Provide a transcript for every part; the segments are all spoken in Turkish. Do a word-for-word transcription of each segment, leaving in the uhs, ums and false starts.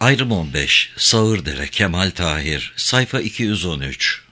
Ayrım on beş. Sağırdere Kemal Tahir. Sayfa iki yüz on üç.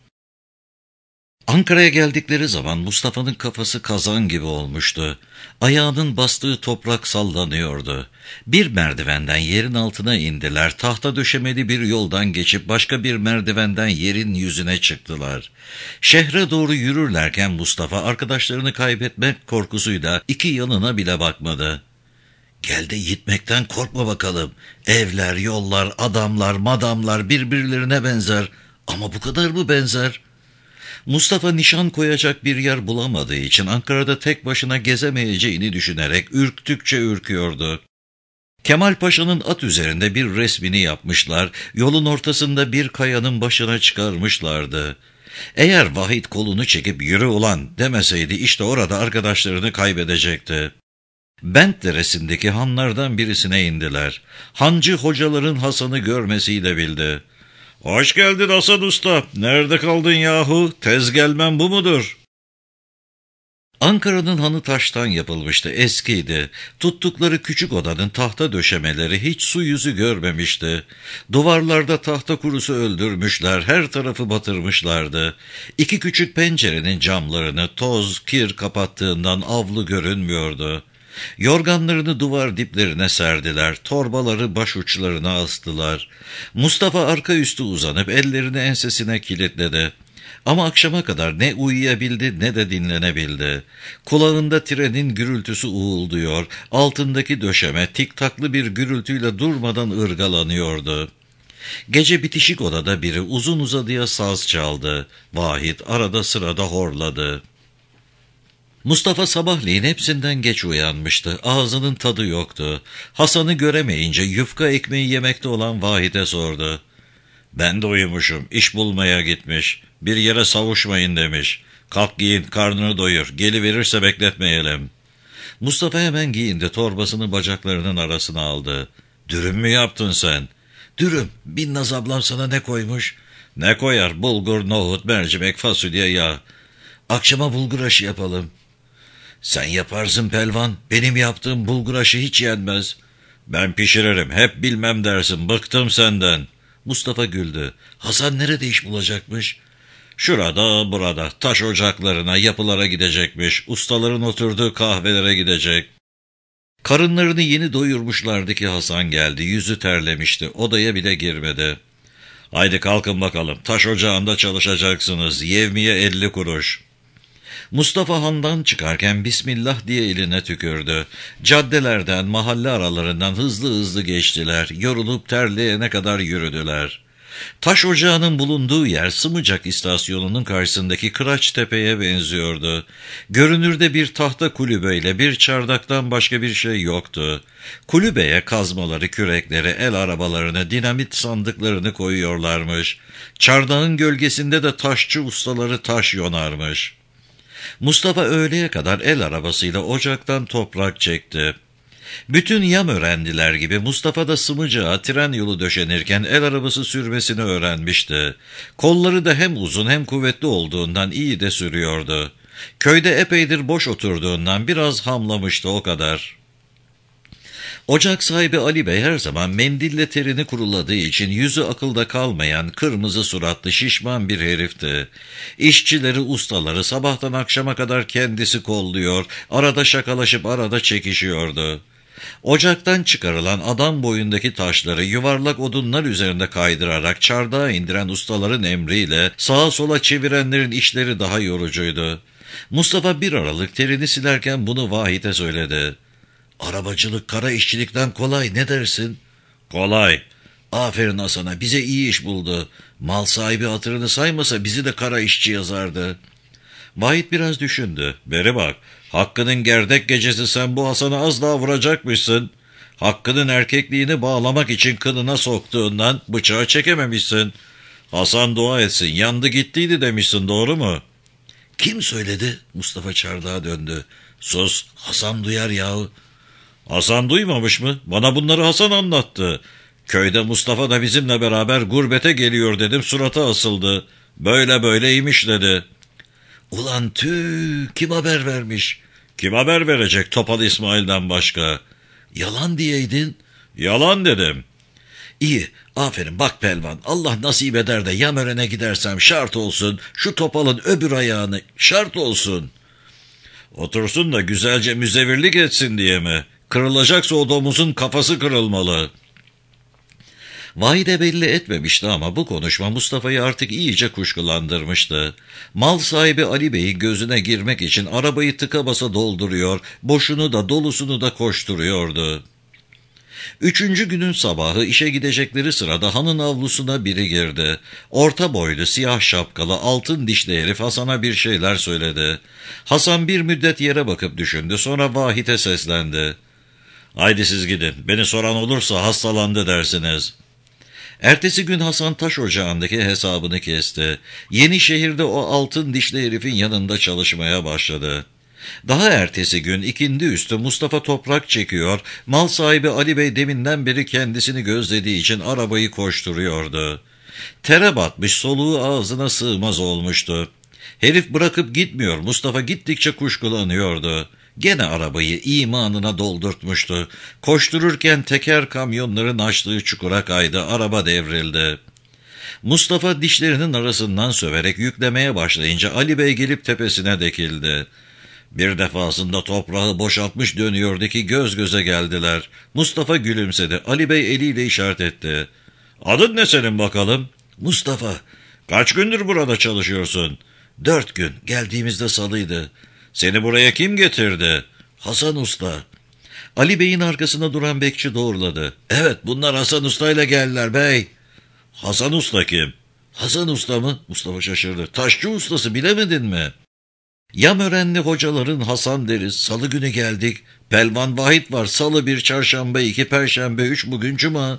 Ankara'ya geldikleri zaman Mustafa'nın kafası kazan gibi olmuştu. Ayağının bastığı toprak sallanıyordu. Bir merdivenden yerin altına indiler. Tahta döşemeli bir yoldan geçip başka bir merdivenden yerin yüzüne çıktılar. Şehre doğru yürürlerken Mustafa arkadaşlarını kaybetmek korkusuyla iki yanına bile bakmadı. "Gel de gitmekten korkma bakalım. Evler, yollar, adamlar, madamlar birbirlerine benzer. Ama bu kadar mı benzer?" Mustafa nişan koyacak bir yer bulamadığı için Ankara'da tek başına gezemeyeceğini düşünerek ürktükçe ürküyordu. Kemal Paşa'nın at üzerinde bir resmini yapmışlar, yolun ortasında bir kayanın başına çıkarmışlardı. Eğer Vahit kolunu çekip "Yürü ulan" demeseydi işte orada arkadaşlarını kaybedecekti. Bent Deresi'ndeki hanlardan birisine indiler. Hancı hocaların Hasan'ı görmesiyle bildi. "Hoş geldin Hasan Usta. Nerede kaldın yahu? Tez gelmem bu mudur?" Ankara'nın hanı taştan yapılmıştı, eskiydi. Tuttukları küçük odanın tahta döşemeleri hiç su yüzü görmemişti. Duvarlarda tahta kurusu öldürmüşler, her tarafı batırmışlardı. İki küçük pencerenin camlarını toz, kir kapattığından avlu görünmüyordu. Yorganlarını duvar diplerine serdiler, torbaları baş uçlarına astılar. Mustafa arka üstü uzanıp ellerini ensesine kilitledi. Ama akşama kadar ne uyuyabildi ne de dinlenebildi. Kulağında trenin gürültüsü uğulduyor, altındaki döşeme tiktaklı bir gürültüyle durmadan ırgalanıyordu. Gece bitişik odada biri uzun uzadıya saz çaldı. Vahit arada sırada horladı. Mustafa sabahleyin hepsinden geç uyanmıştı. Ağzının tadı yoktu. Hasan'ı göremeyince yufka ekmeği yemekte olan Vahit'e sordu. "Ben de uyumuşum. İş bulmaya gitmiş. Bir yere savuşmayın demiş. Kalk giyin, karnını doyur. Geliverirse bekletmeyelim." Mustafa hemen giyindi, torbasını bacaklarının arasına aldı. "Dürüm mü yaptın sen?" "Dürüm. Binnaz ablam sana ne koymuş?" "Ne koyar? Bulgur, nohut, mercimek, fasulye, yağ." "Akşama bulgur aşı yapalım." "Sen yaparsın pelvan. Benim yaptığım bulgur aşı hiç yenmez." "Ben pişiririm. Hep bilmem dersin. Bıktım senden." Mustafa güldü. "Hasan nerede iş bulacakmış?" "Şurada, burada. Taş ocaklarına, yapılara gidecekmiş. Ustaların oturduğu kahvelere gidecek." Karınlarını yeni doyurmuşlardı ki Hasan geldi. Yüzü terlemişti. Odaya bile girmedi. "Haydi kalkın bakalım. Taş ocağında çalışacaksınız. Yevmiye elli kuruş." Mustafa handan çıkarken Bismillah diye eline tükürdü. Caddelerden, mahalle aralarından hızlı hızlı geçtiler. Yorulup terleyene kadar yürüdüler. Taş ocağının bulunduğu yer Sımıcak istasyonunun karşısındaki Kıraçtepe'ye benziyordu. Görünürde bir tahta kulübeyle bir çardaktan başka bir şey yoktu. Kulübeye kazmaları, kürekleri, el arabalarını, dinamit sandıklarını koyuyorlarmış. Çardağın gölgesinde de taşçı ustaları taş yonarmış. Mustafa öğleye kadar el arabasıyla ocaktan toprak çekti. Bütün yam öğrendiler gibi Mustafa da Sımıcak'a tren yolu döşenirken el arabası sürmesini öğrenmişti. Kolları da hem uzun hem kuvvetli olduğundan iyi de sürüyordu. Köyde epeydir boş oturduğundan biraz hamlamıştı, o kadar. Ocak sahibi Ali Bey her zaman mendille terini kuruladığı için yüzü akılda kalmayan, kırmızı suratlı, şişman bir herifti. İşçileri, ustaları sabahtan akşama kadar kendisi kolluyor, arada şakalaşıp arada çekişiyordu. Ocaktan çıkarılan adam boyundaki taşları yuvarlak odunlar üzerinde kaydırarak çardağa indiren ustaların emriyle sağa sola çevirenlerin işleri daha yorucuydu. Mustafa bir aralık terini silerken bunu Vahit'e söyledi. "Arabacılık kara işçilikten kolay, ne dersin?" "Kolay." "Aferin Hasan'a, bize iyi iş buldu. Mal sahibi hatırını saymasa bizi de kara işçi yazardı." Vahit biraz düşündü. "Beri bak, Hakkı'nın gerdek gecesi sen bu Hasan'ı az daha vuracakmışsın. Hakkı'nın erkekliğini bağlamak için kınına soktuğundan bıçağı çekememişsin. Hasan dua etsin, yandı gittiydi demişsin, doğru mu?" "Kim söyledi?" Mustafa çardağa döndü. "Sus, Hasan duyar yahu." "Hasan duymamış mı? Bana bunları Hasan anlattı. Köyde Mustafa da bizimle beraber gurbete geliyor dedim, surata asıldı. Böyle böyleymiş dedi." "Ulan tüh, kim haber vermiş?" "Kim haber verecek Topal İsmail'den başka?" "Yalan diyeydin." "Yalan dedim." İyi, aferin bak Pelvan, Allah nasip eder de Yamören'e gidersem şart olsun, şu topalın öbür ayağını şart olsun. Otursun da güzelce müzevirlik etsin diye mi? Kırılacaksa o domuzun kafası kırılmalı. Vahide belli etmemişti ama bu konuşma Mustafa'yı artık iyice kuşkulandırmıştı. Mal sahibi Ali Bey'in gözüne girmek için arabayı tıka basa dolduruyor, boşunu da dolusunu da koşturuyordu. Üçüncü günün sabahı işe gidecekleri sırada hanın avlusuna biri girdi. Orta boylu, siyah şapkalı, altın dişli herif Hasan'a bir şeyler söyledi. Hasan bir müddet yere bakıp düşündü, sonra Vahit'e seslendi. Haydi siz gidin, beni soran olursa hastalandı dersiniz. Ertesi gün Hasan taş ocağındaki hesabını kesti. Yenişehir'de o altın dişli herifin yanında çalışmaya başladı. Daha ertesi gün ikindi üstü Mustafa toprak çekiyor, mal sahibi Ali Bey deminden beri kendisini gözlediği için arabayı koşturuyordu. Tere batmış, soluğu ağzına sığmaz olmuştu. Herif bırakıp gitmiyor, Mustafa gittikçe kuşkulanıyordu. Gene arabayı imanına doldurtmuştu. Koştururken teker kamyonların açtığı çukura kaydı, araba devrildi. Mustafa dişlerinin arasından söverek yüklemeye başlayınca Ali Bey gelip tepesine dekildi. Bir defasında toprağı boşaltmış dönüyordu ki göz göze geldiler. Mustafa gülümsedi. Ali Bey eliyle işaret etti. Adın ne senin bakalım? Mustafa. Kaç gündür burada çalışıyorsun? Dört gün. Geldiğimizde salıydı. Seni buraya kim getirdi? Hasan Usta. Ali Bey'in arkasında duran bekçi doğruladı. Evet, bunlar Hasan Usta ile geldiler bey. Hasan Usta kim? Hasan Usta mı? Mustafa şaşırdı. Taşçı ustası, bilemedin mi? Yamörenli hocaların Hasan deriz. Salı günü geldik. Pelvan Vahit var. Salı bir, çarşamba iki, perşembe üç, bugün cuma.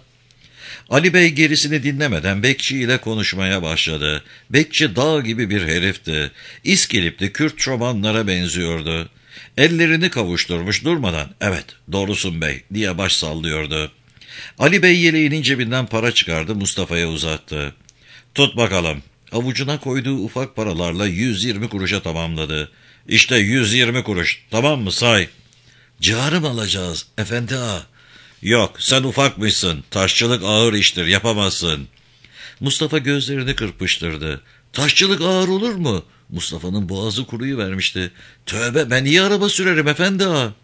Ali Bey gerisini dinlemeden bekçi ile konuşmaya başladı. Bekçi dağ gibi bir herifti. İskilipli Kürt çobanlara benziyordu. Ellerini kavuşturmuş durmadan "Evet, doğrusun bey" diye baş sallıyordu. Ali Bey yeleğinin cebinden para çıkardı, Mustafa'ya uzattı. Tut bakalım. Avucuna koyduğu ufak paralarla yüz yirmi kuruşa tamamladı. İşte yüz yirmi kuruş, tamam mı, say. Ciğer'i mi alacağız efendi ağa? Yok, sen ufakmışsın, taşçılık ağır iştir, yapamazsın. Mustafa gözlerini kırpıştırdı. Taşçılık ağır olur mu? Mustafa'nın boğazı kuruyuvermişti. Tövbe, ben iyi araba sürerim efendi ağa.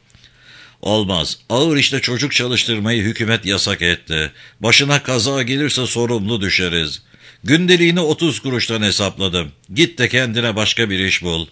Olmaz, ağır işte çocuk çalıştırmayı hükümet yasak etti. Başına kaza gelirse sorumlu düşeriz. Gündeliğini otuz kuruştan hesapladım. Git de kendine başka bir iş bul.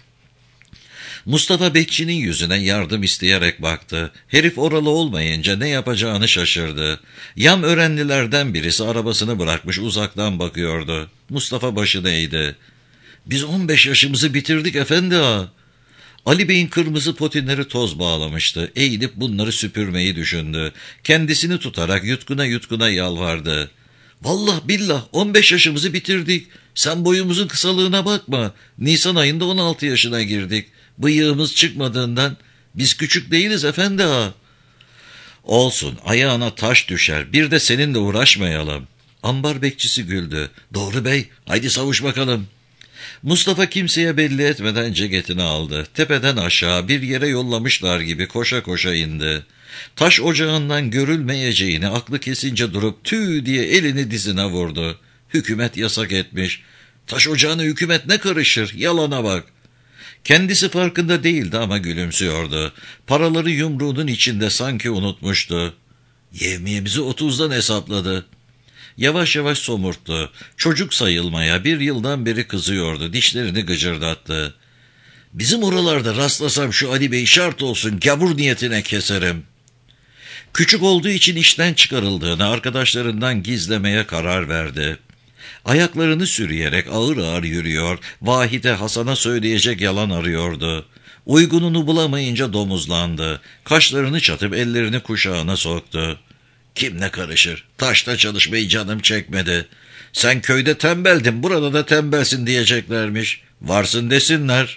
Mustafa bekçinin yüzüne yardım isteyerek baktı. Herif oralı olmayınca ne yapacağını şaşırdı. Yamörenlilerden birisi arabasını bırakmış uzaktan bakıyordu. Mustafa başını eğdi. Biz on beş yaşımızı bitirdik efendi ağa. Ali Bey'in kırmızı potinleri toz bağlamıştı. Eğilip bunları süpürmeyi düşündü. Kendisini tutarak yutkuna yutkuna yalvardı. Vallahi billah on beş yaşımızı bitirdik. Sen boyumuzun kısalığına bakma. Nisan ayında on altı yaşına girdik. Bıyığımız çıkmadığından biz küçük değiliz efendi ağa. Olsun, ayağına taş düşer. Bir de seninle uğraşmayalım. Ambar bekçisi güldü. Doğru bey, haydi savuş bakalım. Mustafa kimseye belli etmeden ceketini aldı. Tepeden aşağı bir yere yollamışlar gibi koşa koşa indi. Taş ocağından görülmeyeceğini aklı kesince durup tüy diye elini dizine vurdu. Hükümet yasak etmiş. Taş ocağına hükümet ne karışır? Yalana bak. Kendisi farkında değildi ama gülümsüyordu. Paraları yumruğunun içinde sanki unutmuştu. Yevmiyemizi otuzdan hesapladı. Yavaş yavaş somurttu. Çocuk sayılmaya bir yıldan beri kızıyordu. Dişlerini gıcırdattı. Bizim oralarda rastlasam şu Ali Bey şart olsun gavur niyetine keserim. Küçük olduğu için işten çıkarıldığını arkadaşlarından gizlemeye karar verdi. Ayaklarını sürüyerek ağır ağır yürüyor, Vahide Hasan'a söyleyecek yalan arıyordu. Uygununu bulamayınca domuzlandı. Kaşlarını çatıp ellerini kuşağına soktu. Kim ne karışır? Taşta çalışmayı canım çekmedi. Sen köyde tembeldin, burada da tembelsin diyeceklermiş. Varsın desinler.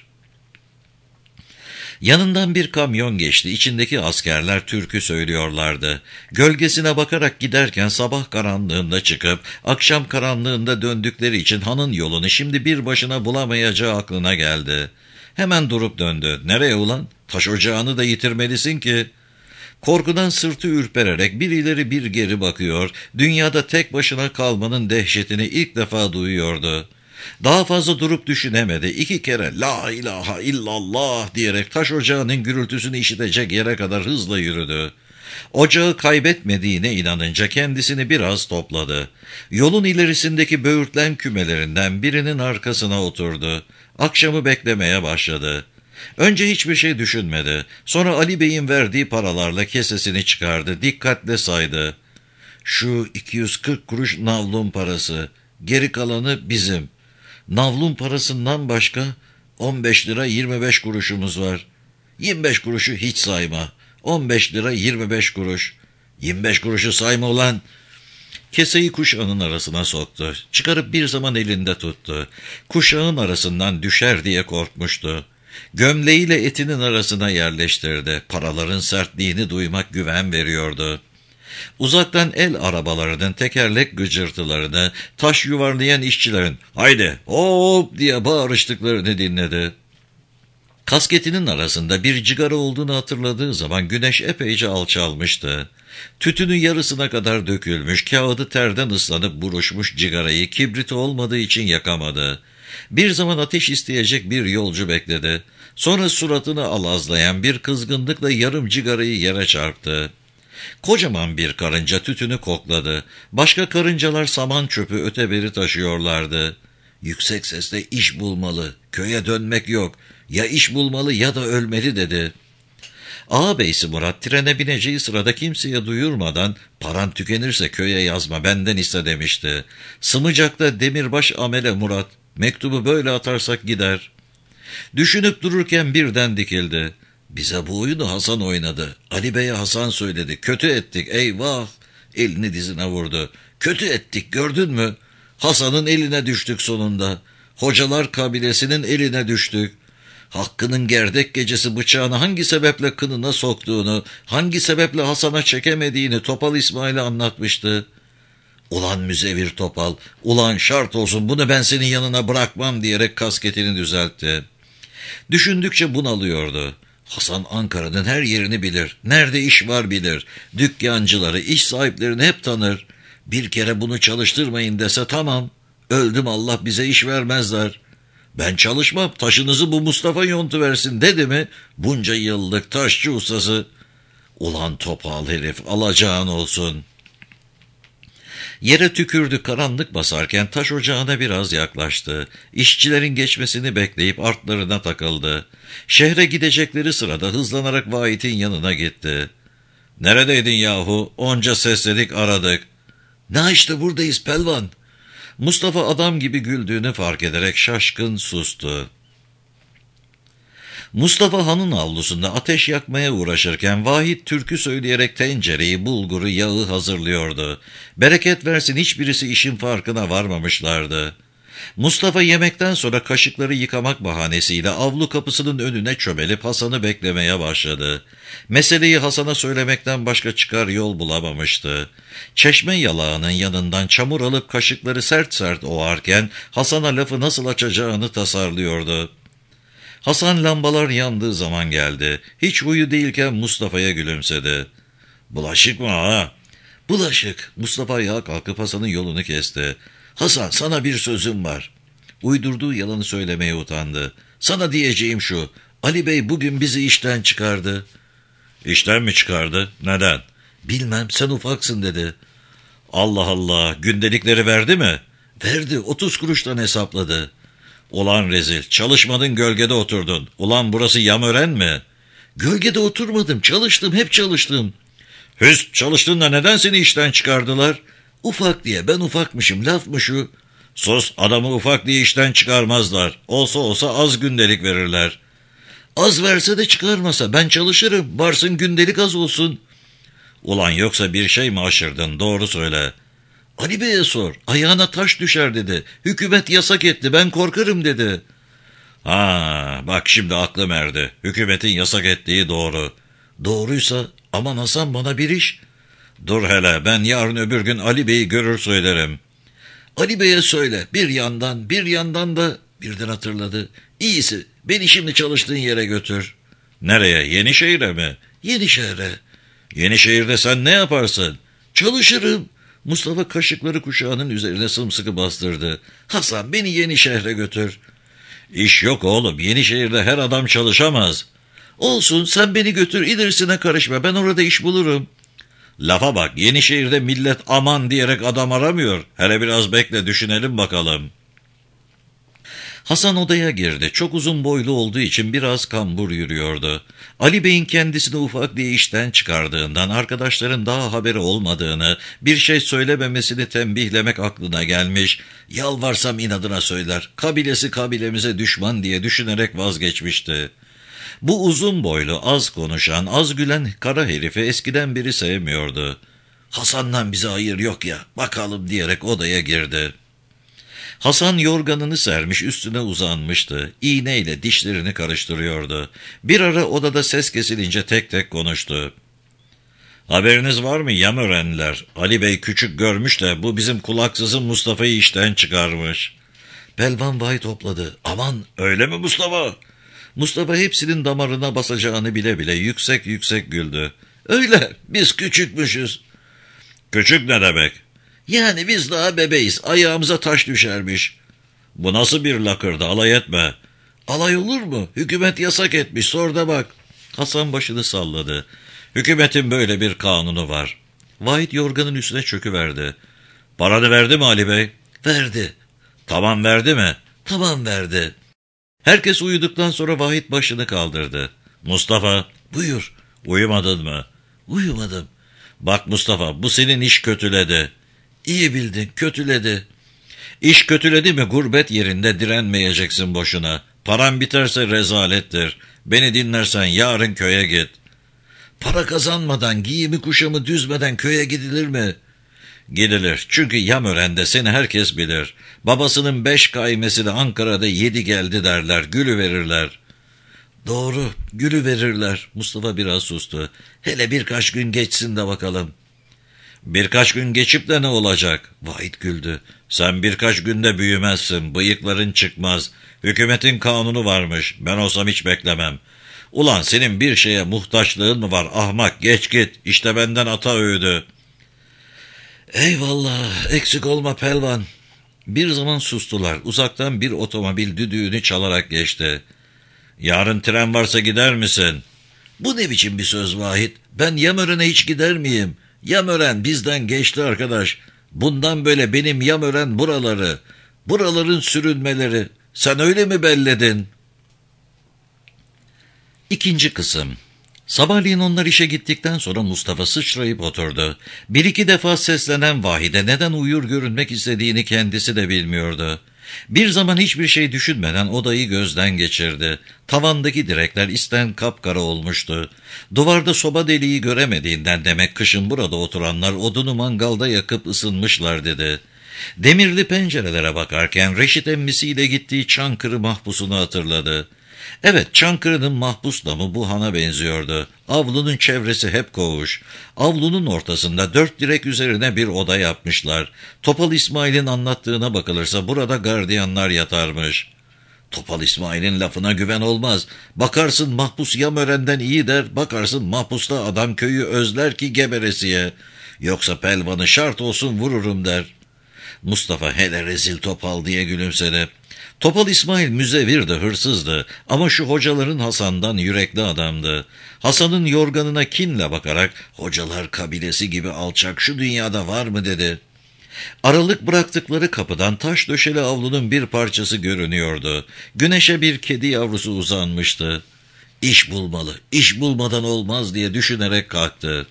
Yanından bir kamyon geçti. İçindeki askerler türkü söylüyorlardı. Gölgesine bakarak giderken sabah karanlığında çıkıp akşam karanlığında döndükleri için hanın yolunu şimdi bir başına bulamayacağı aklına geldi. Hemen durup döndü. Nereye ulan? Taş ocağını da yitirmelisin ki. Korkudan sırtı ürpererek bir ileri bir geri bakıyor, dünyada tek başına kalmanın dehşetini ilk defa duyuyordu. Daha fazla durup düşünemedi. İki kere la ilahe illallah diyerek taş ocağının gürültüsünü işitecek yere kadar hızla yürüdü. Ocağı kaybetmediğine inanınca kendisini biraz topladı. Yolun ilerisindeki böğürtlen kümelerinden birinin arkasına oturdu. Akşamı beklemeye başladı. Önce hiçbir şey düşünmedi. Sonra Ali Bey'in verdiği paralarla kesesini çıkardı. Dikkatle saydı. Şu iki yüz kırk kuruş navlun parası. Geri kalanı bizim. Navlun parasından başka on beş lira yirmi beş kuruşumuz var. yirmi beş kuruşu hiç sayma. on beş lira yirmi beş kuruş. yirmi beş kuruşu sayma ulan. Keseyi kuşağının arasına soktu. Çıkarıp bir zaman elinde tuttu. Kuşağın arasından düşer diye korkmuştu. Gömleğiyle etinin arasına yerleştirdi. Paraların sertliğini duymak güven veriyordu. Uzaktan el arabalarının tekerlek gıcırtılarını, taş yuvarlayan işçilerin "Haydi hop!" diye bağırıştıklarını dinledi. Kasketinin arasında bir cigara olduğunu hatırladığı zaman güneş epeyce alçalmıştı. Tütünü yarısına kadar dökülmüş, kağıdı terden ıslanıp buruşmuş cigarayı kibriti olmadığı için yakamadı. Bir zaman ateş isteyecek bir yolcu bekledi. Sonra suratını alazlayan bir kızgınlıkla yarım cigarayı yere çarptı. Kocaman bir karınca tütünü kokladı. Başka karıncalar saman çöpü öteberi taşıyorlardı. Yüksek sesle iş bulmalı, köye dönmek yok, ya iş bulmalı ya da ölmeli dedi. Ağabeysi Murat trene bineceği sırada kimseye duyurmadan paran tükenirse köye yazma benden iste demişti. Sımıcak'ta demirbaş amele Murat, mektubu böyle atarsak gider. Düşünüp dururken birden dikildi. Bize bu oyunu Hasan oynadı. Ali Bey'e Hasan söyledi. Kötü ettik eyvah. Elini dizine vurdu. Kötü ettik gördün mü? Hasan'ın eline düştük sonunda. Hocalar kabilesinin eline düştük. Hakkı'nın gerdek gecesi bıçağını hangi sebeple kınına soktuğunu, hangi sebeple Hasan'a çekemediğini Topal İsmail'e anlatmıştı. Ulan müzevir Topal, ulan şart olsun bunu ben senin yanına bırakmam diyerek kasketini düzeltti. Düşündükçe bunalıyordu. Hasan Ankara'nın her yerini bilir, nerede iş var bilir, dükkancıları, iş sahiplerini hep tanır. Bir kere bunu çalıştırmayın dese tamam, öldüm Allah bize iş vermezler. Ben çalışmam, taşınızı bu Mustafa yontuversin dedi mi, bunca yıllık taşçı ustası. Ulan topal herif, alacağın olsun. Yere tükürdü, karanlık basarken taş ocağına biraz yaklaştı. İşçilerin geçmesini bekleyip artlarına takıldı. Şehre gidecekleri sırada hızlanarak Vahit'in yanına gitti. "Neredeydin yahu? Onca sesledik aradık." "Ne işte buradayız pelvan." Mustafa adam gibi güldüğünü fark ederek şaşkın sustu. Mustafa Han'ın avlusunda ateş yakmaya uğraşırken Vahit türkü söyleyerek tencereyi, bulguru, yağı hazırlıyordu. Bereket versin hiçbirisi işin farkına varmamışlardı. Mustafa yemekten sonra kaşıkları yıkamak bahanesiyle avlu kapısının önüne çömelip Hasan'ı beklemeye başladı. Meseleyi Hasan'a söylemekten başka çıkar yol bulamamıştı. Çeşme yalağının yanından çamur alıp kaşıkları sert sert ovarken Hasan'a lafı nasıl açacağını tasarlıyordu. Hasan lambalar yandığı zaman geldi. Hiç huyu değilken Mustafa'ya gülümsedi. "Bulaşık mı ha?" "Bulaşık." Mustafa ayağa kalkıp Hasan'ın yolunu kesti. "Hasan sana bir sözüm var." Uydurduğu yalanı söylemeye utandı. "Sana diyeceğim şu. Ali Bey bugün bizi işten çıkardı." "İşten mi çıkardı? Neden?" "Bilmem sen ufaksın dedi." "Allah Allah, gündelikleri verdi mi?" "Verdi, otuz kuruştan hesapladı." "Ulan rezil, çalışmadın gölgede oturdun. Ulan burası Yamören mi?" "Gölgede oturmadım, çalıştım, hep çalıştım." "Hüst, çalıştın da neden seni işten çıkardılar?" "Ufak diye, ben ufakmışım, laf mı şu?" "Sus, adamı ufak diye işten çıkarmazlar. Olsa olsa az gündelik verirler." "Az verse de çıkarmasa, ben çalışırım, varsın gündelik az olsun." "Ulan yoksa bir şey mi aşırdın, doğru söyle." "Ali Bey'e sor, ayağına taş düşer dedi. Hükümet yasak etti, ben korkarım dedi." "Ha, bak şimdi aklım erdi. Hükümetin yasak ettiği doğru." "Doğruysa aman Hasan bana bir iş." "Dur hele, ben yarın öbür gün Ali Bey'i görür söylerim." "Ali Bey'e söyle, bir yandan bir yandan da..." Birden hatırladı. "İyisi, beni şimdi çalıştığın yere götür." "Nereye, Yenişehir'e mi?" "Yenişehir'e." Yenişehir'de sen ne yaparsın? Çalışırım. Mustafa kaşıkları kuşağının üzerine sımsıkı bastırdı. Hasan beni Yenişehir'e götür. İş yok oğlum, Yenişehir'de her adam çalışamaz. Olsun, sen beni götür, ilerisine karışma, ben orada iş bulurum. Lafa bak, Yenişehir'de millet aman diyerek adam aramıyor. Hele biraz bekle, düşünelim bakalım. Hasan odaya girdi. Çok uzun boylu olduğu için biraz kambur yürüyordu. Ali Bey'in kendisini ufak diye işten çıkardığından, arkadaşların daha haberi olmadığını, bir şey söylememesini tembihlemek aklına gelmiş. Yalvarsam inadına söyler, kabilesi kabilemize düşman diye düşünerek vazgeçmişti. Bu uzun boylu, az konuşan, az gülen kara herifi eskiden biri sevmiyordu. Hasan'dan bize hayır yok ya, bakalım diyerek odaya girdi. Hasan yorganını sermiş üstüne uzanmıştı. İğneyle dişlerini karıştırıyordu. Bir ara odada ses kesilince tek tek konuştu. Haberiniz var mı Yamörenliler? Ali Bey küçük görmüş de bu bizim kulaksızın Mustafa'yı işten çıkarmış. Pelvan vay topladı. Aman öyle mi Mustafa? Mustafa hepsinin damarına basacağını bile bile yüksek yüksek güldü. Öyle, biz küçükmüşüz. Küçük ne demek? Yani biz daha bebeğiz, ayağımıza taş düşermiş. Bu nasıl bir lakırdı, alay etme. Alay olur mu? Hükümet yasak etmiş, sor da bak. Hasan başını salladı. Hükümetin böyle bir kanunu var. Vahit yorganın üstüne çöküverdi. Paranı verdi mi Ali Bey? Verdi. Tamam verdi mi? Tamam verdi. Herkes uyuduktan sonra Vahit başını kaldırdı. Mustafa, buyur. Uyumadın mı? Uyumadım. Bak Mustafa, bu senin iş kötüledi. İyi bildin, kötüledi. İş kötüledi mi gurbet yerinde direnmeyeceksin boşuna. Paran biterse rezalettir. Beni dinlersen yarın köye git. Para kazanmadan, giyimi kuşamı düzmeden köye gidilir mi? Gidilir, çünkü Yamören'de seni herkes bilir. Babasının beş kaymesi de Ankara'da yedi geldi derler, gülü verirler. Doğru, gülü verirler. Mustafa biraz sustu. Hele birkaç gün geçsin de bakalım. Birkaç gün geçip de ne olacak? Vahit güldü. Sen birkaç günde büyümezsin, bıyıkların çıkmaz. Hükümetin kanunu varmış, ben olsam hiç beklemem. Ulan senin bir şeye muhtaçlığın mı var ahmak, geç git, işte benden ata öğüdü. Eyvallah, eksik olma pelvan. Bir zaman sustular, uzaktan bir otomobil düdüğünü çalarak geçti. Yarın tren varsa gider misin? Bu ne biçim bir söz Vahit, ben Yamören'e hiç gider miyim? Yamören bizden geçti arkadaş. Bundan böyle benim Yamören buraları, buraların sürünmeleri. Sen öyle mi belledin? İkinci kısım. Sabahleyin onlar işe gittikten sonra Mustafa sıçrayıp oturdu. Bir iki defa seslenen Vahide neden uyur görünmek istediğini kendisi de bilmiyordu. Bir zaman hiçbir şey düşünmeden odayı gözden geçirdi. Tavandaki direkler isten kapkara olmuştu. Duvarda soba deliği göremediğinden demek kışın burada oturanlar odunu mangalda yakıp ısınmışlar dedi. Demirli pencerelere bakarken Reşit emmisiyle gittiği Çankırı mahpusunu hatırladı. Evet, Çankırı'nın mahpus damı bu hana benziyordu. Avlunun çevresi hep koğuş. Avlunun ortasında dört direk üzerine bir oda yapmışlar. Topal İsmail'in anlattığına bakılırsa burada gardiyanlar yatarmış. Topal İsmail'in lafına güven olmaz. Bakarsın mahpus Yamören'den iyi der, bakarsın mahpusta adam köyü özler ki geberesiye. Yoksa pelvanı şart olsun vururum der. Mustafa hele rezil Topal diye gülümsedi. Topal İsmail müzevir de hırsızdı ama şu hocaların Hasan'dan yürekli adamdı. Hasan'ın yorganına kinle bakarak hocalar kabilesi gibi alçak şu dünyada var mı dedi. Aralık bıraktıkları kapıdan taş döşeli avlunun bir parçası görünüyordu. Güneşe bir kedi yavrusu uzanmıştı. İş bulmalı, iş bulmadan olmaz diye düşünerek kalktı.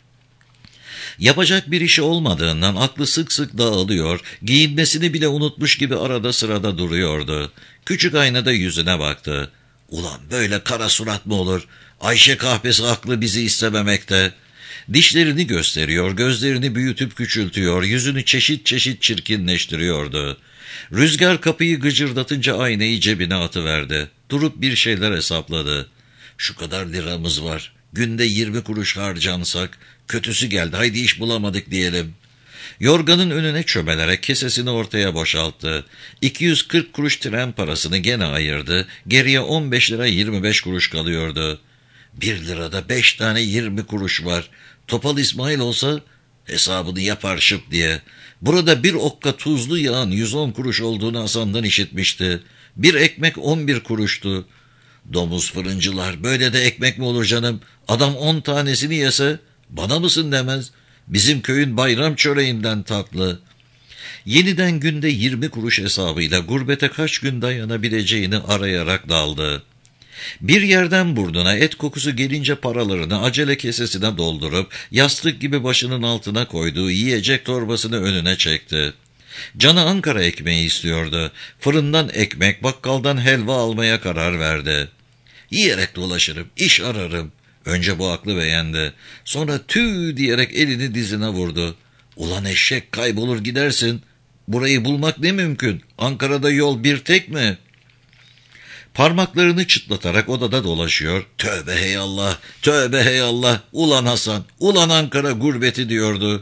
Yapacak bir işi olmadığından aklı sık sık dağılıyor, giyinmesini bile unutmuş gibi arada sırada duruyordu. Küçük aynada yüzüne baktı. Ulan böyle kara surat mı olur? Ayşe kahpesi aklı bizi istememekte. Dişlerini gösteriyor, gözlerini büyütüp küçültüyor, yüzünü çeşit çeşit çirkinleştiriyordu. Rüzgar kapıyı gıcırdatınca aynayı cebine atıverdi. Durup bir şeyler hesapladı. Şu kadar liramız var. Günde yirmi kuruş harcansak, kötüsü geldi, haydi iş bulamadık diyelim. Yorganın önüne çömelerek kesesini ortaya boşalttı. iki yüz kırk kuruş tren parasını gene ayırdı, geriye on beş lira yirmi beş kuruş kalıyordu. Bir lirada beş tane yirmi kuruş var. Topal İsmail olsa hesabını yapar şıp diye. Burada bir okka tuzlu yağın yüz on kuruş olduğunu Hasan'dan işitmişti. Bir ekmek on bir kuruştu. Domuz fırıncılar, böyle de ekmek mi olur canım? Adam on tanesini yese bana mısın demez. Bizim köyün bayram çöreğinden tatlı. Yeniden günde yirmi kuruş hesabıyla gurbete kaç gün dayanabileceğini arayarak daldı. Bir yerden burnuna et kokusu gelince paralarını acele kesesine doldurup yastık gibi başının altına koyduğu yiyecek torbasını önüne çekti. Canı Ankara ekmeği istiyordu. Fırından ekmek, bakkaldan helva almaya karar verdi. Yiyerek dolaşırım, iş ararım. Önce bu aklı beğendi. Sonra tüy diyerek elini dizine vurdu. Ulan eşek, kaybolur gidersin. Burayı bulmak ne mümkün? Ankara'da yol bir tek mi? Parmaklarını çıtlatarak odada dolaşıyor. Tövbe heyallah, tövbe heyallah. Ulan Hasan, ulan Ankara gurbeti diyordu.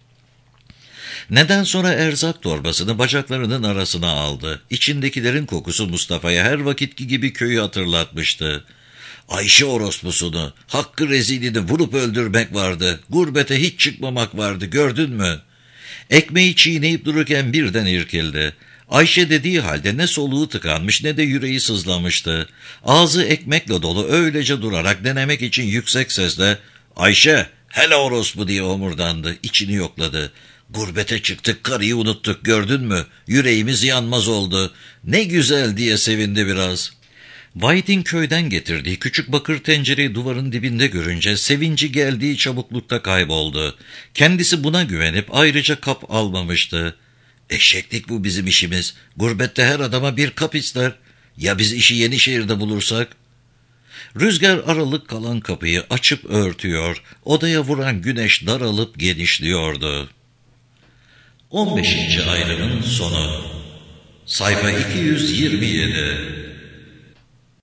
Neden sonra erzak torbasını bacaklarının arasına aldı. İçindekilerin kokusu Mustafa'ya her vakitki gibi köyü hatırlatmıştı. Ayşe orospusunu, Hakkı rezilini vurup öldürmek vardı. Gurbete hiç çıkmamak vardı, gördün mü? Ekmeği çiğneyip dururken birden irkildi. Ayşe dediği halde ne soluğu tıkanmış ne de yüreği sızlamıştı. Ağzı ekmekle dolu öylece durarak denemek için yüksek sesle ''Ayşe, hele orospu'' diye homurdandı, içini yokladı. ''Gurbete çıktık, karıyı unuttuk, gördün mü? Yüreğimiz yanmaz oldu. Ne güzel'' diye sevindi biraz. Vahit'in köyden getirdiği küçük bakır tencereyi duvarın dibinde görünce sevinci geldiği çabuklukta kayboldu. Kendisi buna güvenip ayrıca kap almamıştı. ''Eşeklik bu bizim işimiz. Gurbette her adama bir kap ister. Ya biz işi Yenişehir'de bulursak?'' Rüzgar aralık kalan kapıyı açıp örtüyor, odaya vuran güneş daralıp genişliyordu. on beşinci ayrımın sonu. Sayfa iki yüz yirmi yedi.